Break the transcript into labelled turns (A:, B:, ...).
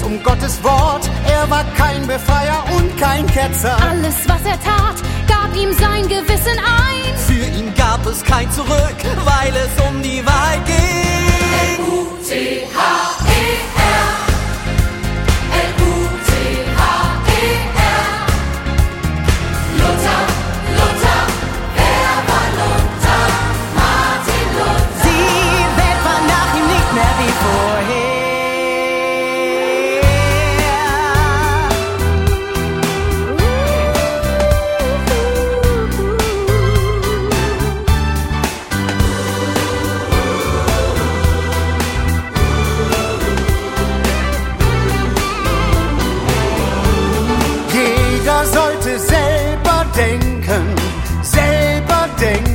A: um Gottes Wort. Er war kein Befreier und kein Ketzer.
B: Alles, was er tat, gab ihm sein Gewissen ein.
C: Für ihn gab es kein Zurück, weil es um die Wahrheit ging.
B: L-U-T-H-E-R, L-U-T-H-E-R. Luther, Luther, wer war Luther? Martin Luther.
C: Die Welt war nach ihm nicht mehr wie vorher.
A: Jeder sollte selber denken, selber denken.